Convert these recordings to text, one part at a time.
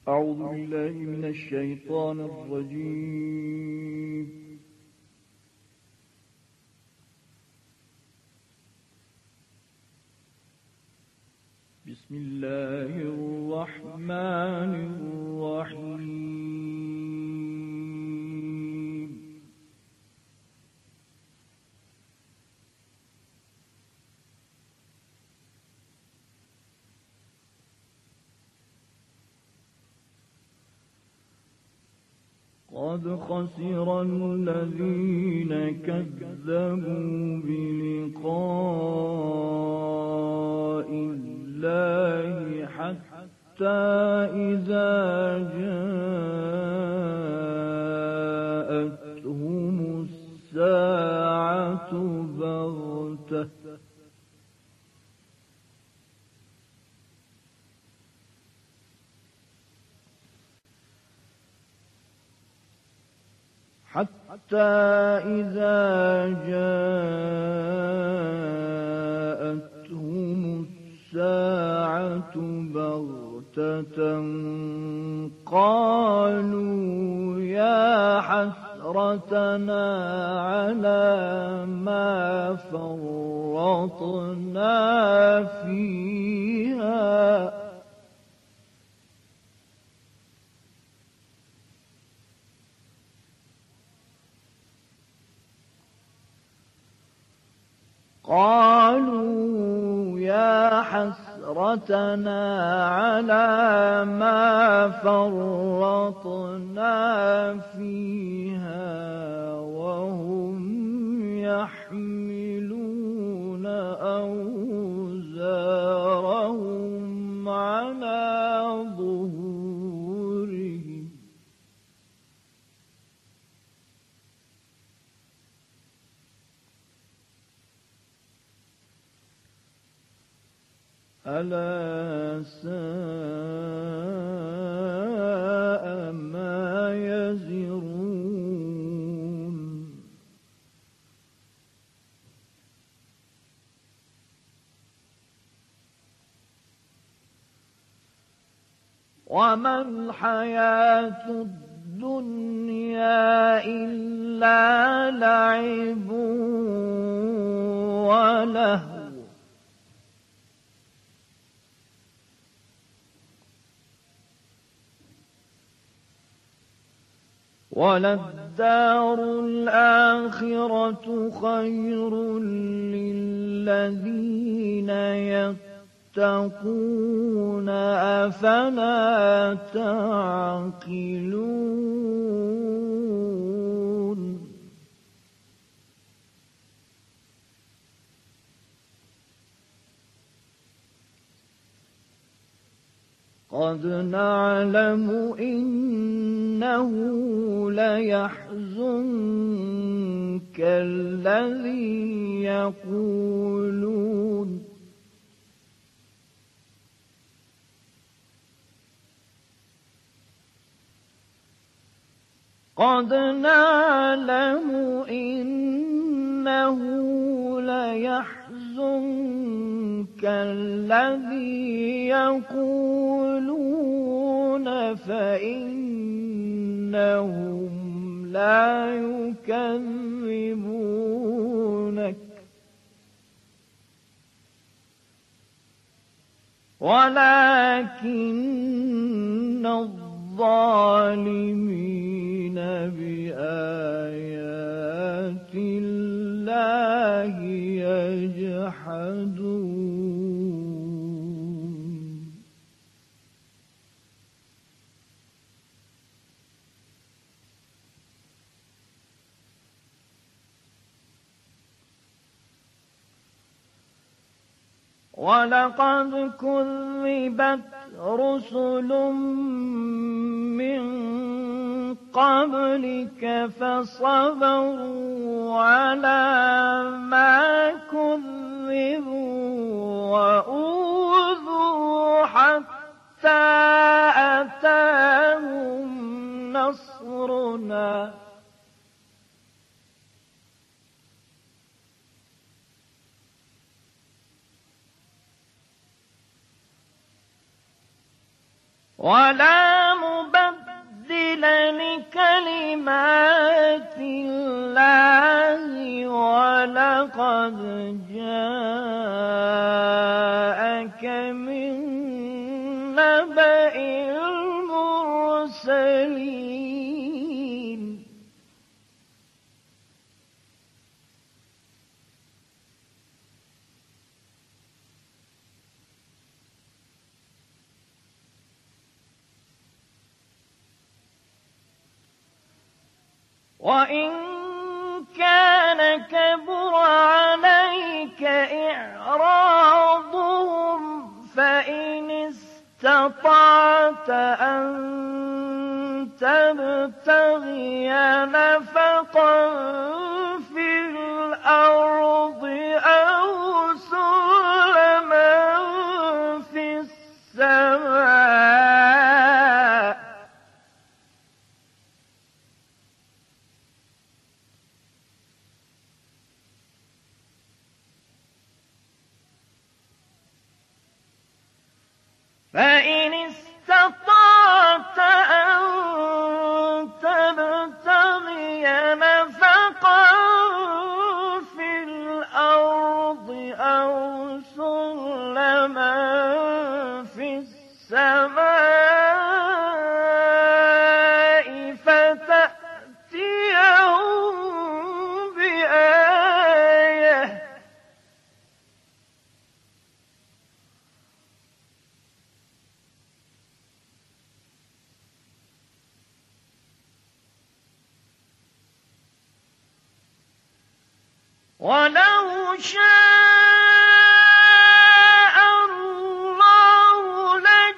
أعوذ بالله من الشيطان الرجيم. بسم الله الرحمن الرحيم. قد خسر الذين كذبوا بلقاء الله حتى إذا جاءتهم الساعة بغتة قالوا يا حسرتنا على ما فرطنا فيها وهم يحملون أوزارهم على ظهورهم ألا ساء ما يزرون. وما الحياة الدنيا إلا لعب ولهو وللدار الآخرة خير للذين يتقون أفلا تعقلون. قد نعلم إنه ليحزنك الذي يقولون قد نعلم إنه ليحزنك الذي يقولون فإنهم لا يكذبونك ولكن الظالمين بآيات الله يجحدون. ولقد كذبت رسل من قبلك فصبروا على ما كذبوا وأوذوا حتى أتاهم نصرنا ولا كلمات الله ولقد جاءك من نبأ المرسلين وإن كان كبر عليك إعراضهم فإن استطعت أن تبتغي نفقا في الأرض أو سلما في السماء فإن استطعت أن تبتغي نفقا في الأرض أو سلما في السماء فتأتيهم بآية ولو شاء الله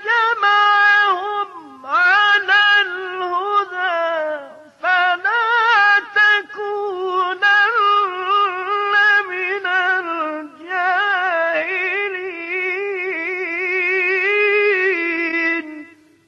لجمعهم على الهدى فلا تكونن من الجاهلين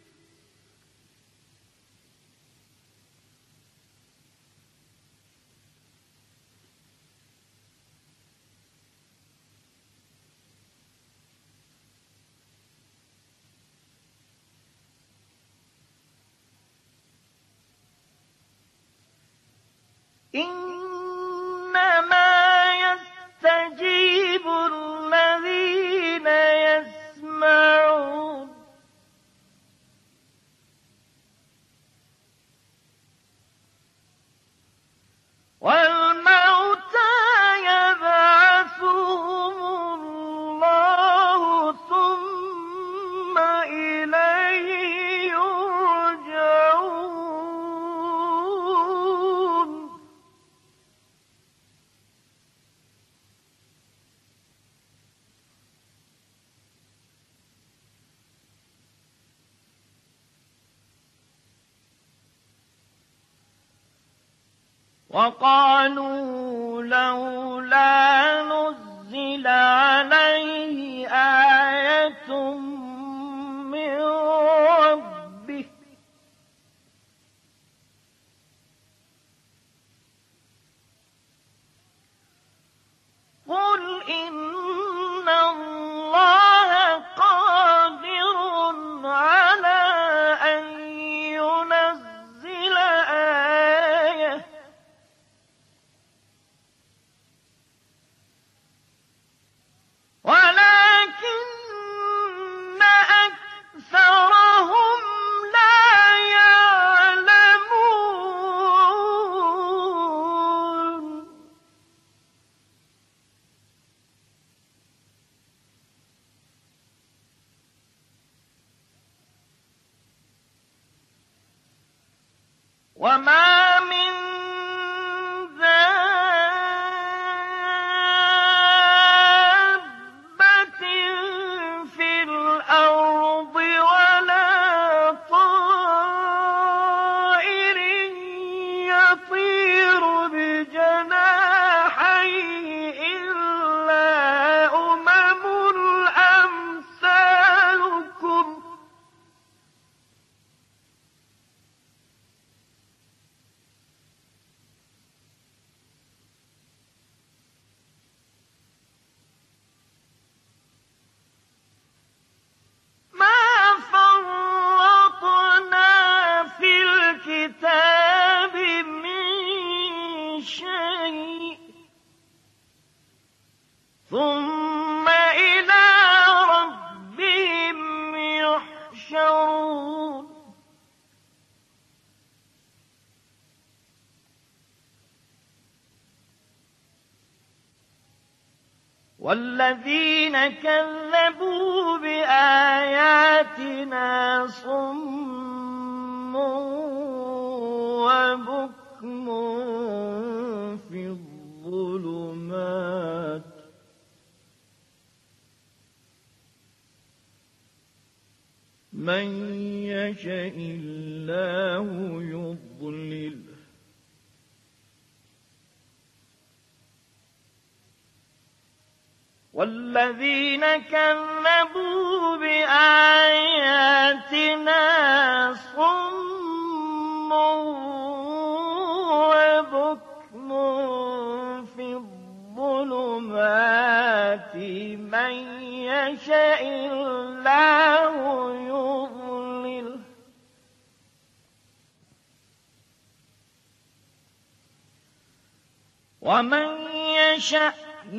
إنما يستجيب الذين يسمعون والموتى يبعثهم الله ثم إليه يرجعون وقالوا لولا نزل عليه آية من ربه قل إن الله قادر على أن ينزل آية ولكن أكثرهم لا يعلمون وما من دابة في الأرض ولا طائر يطير بجناحيه إلا أمم أمثالكم والذين كذبوا بآياتنا صم وبكم في الظلمات من يشاء الله يضلله والذين كذبوا بآياتنا صم وبكم في الظلمات من يشاء الله يضلله ومن يشاء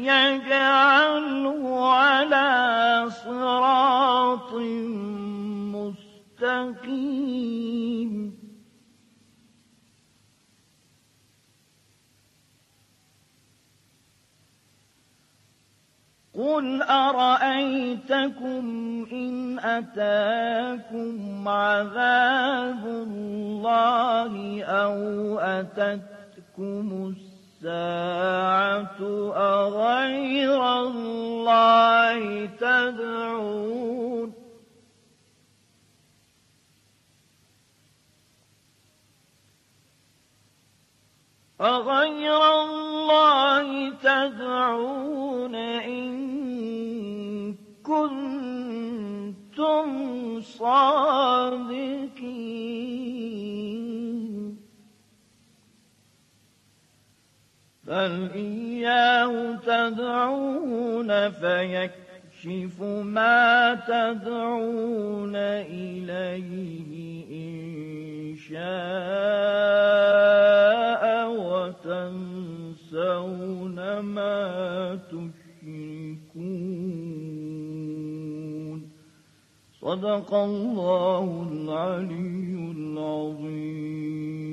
يجعله على صراط مستقيم قل أرأيتكم إن أتاكم عذاب الله أو أتتكم الساعة أغير الله تدعون أغير الله تدعون إن كنتم صادقين بل إياه تدعون فيكشف ما تدعون إليه إن شاء وتنسون ما تشركون صدق الله العلي العظيم.